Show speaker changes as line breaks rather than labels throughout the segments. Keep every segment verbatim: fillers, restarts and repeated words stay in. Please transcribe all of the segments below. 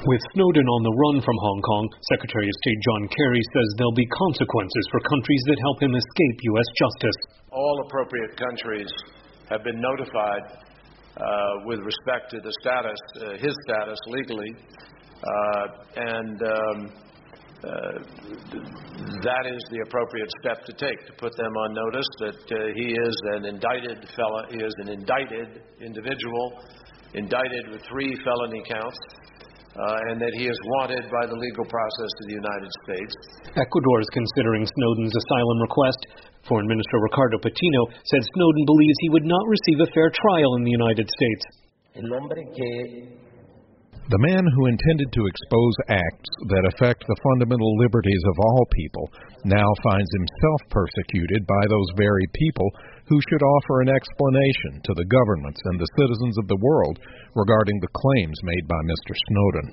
With Snowden on the run from Hong Kong, Secretary of State John Kerry says there'll be consequences for countries that help him escape U S justice.
All appropriate countries have been notified uh, with respect to the status, uh, his status legally, uh, and um, uh, that is the appropriate step to take, to put them on notice that uh, he is an indicted felon, he is an indicted individual, indicted with three felony counts. Uh, and that he is wanted by the legal process of the United States.
Ecuador is considering Snowden's asylum request. Foreign Minister Ricardo Patino said Snowden believes he would not receive a fair trial in the United States.
The man who intended to expose acts that affect the fundamental liberties of all people now finds himself persecuted by those very people who should offer an explanation to the governments and the citizens of the world regarding the claims made by Mister Snowden.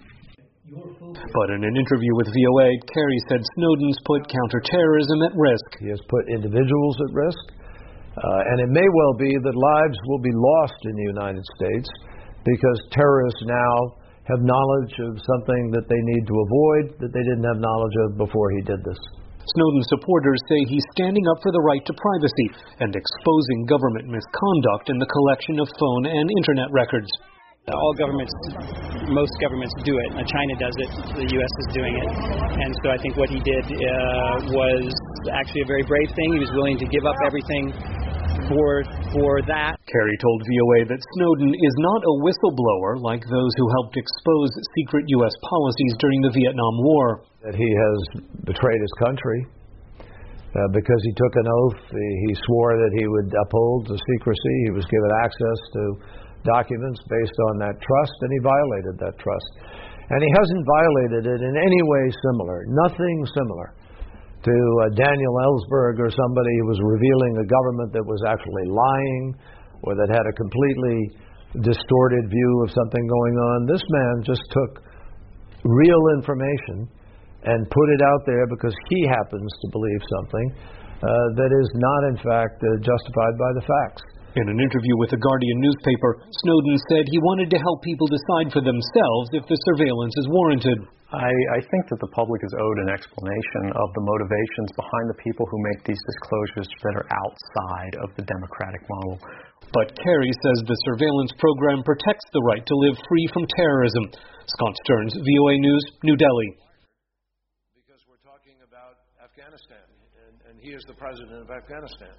But in an interview with V O A, Kerry said Snowden's put counterterrorism at risk.
He has put individuals at risk, uh, and it may well be that lives will be lost in the United States because terrorists now have knowledge of something that they need to avoid that they didn't have knowledge of before he did this.
Snowden's supporters say he's standing up for the right to privacy and exposing government misconduct in the collection of phone and internet records.
All governments, most governments do it. China does it, the U S is doing it. And so I think what he did uh, was actually a very brave thing. He was willing to give up everything for for that.
Kerry told V O A that Snowden is not a whistleblower like those who helped expose secret U S policies during the Vietnam War.
That he has betrayed his country uh, because he took an oath. He, he swore that he would uphold the secrecy. He was given access to documents based on that trust, and he violated that trust. And he hasn't violated it in any way similar, nothing similar to uh, Daniel Ellsberg or somebody who was revealing a government that was actually lying or that had a completely distorted view of something going on. This man just took real information and put it out there because he happens to believe something uh, that is not, in fact, uh, justified by the facts.
In an interview with the Guardian newspaper, Snowden said he wanted to help people decide for themselves if the surveillance is warranted.
I, I think that the public is owed an explanation of the motivations behind the people who make these disclosures that are outside of the democratic model.
But Kerry says the surveillance program protects the right to live free from terrorism. Scott Stearns, V O A News, New Delhi.
Because we're talking about Afghanistan, and, and he is the president of Afghanistan.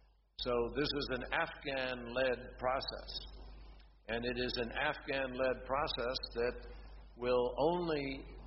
So this is an Afghan-led process, and it is an Afghan-led process that will only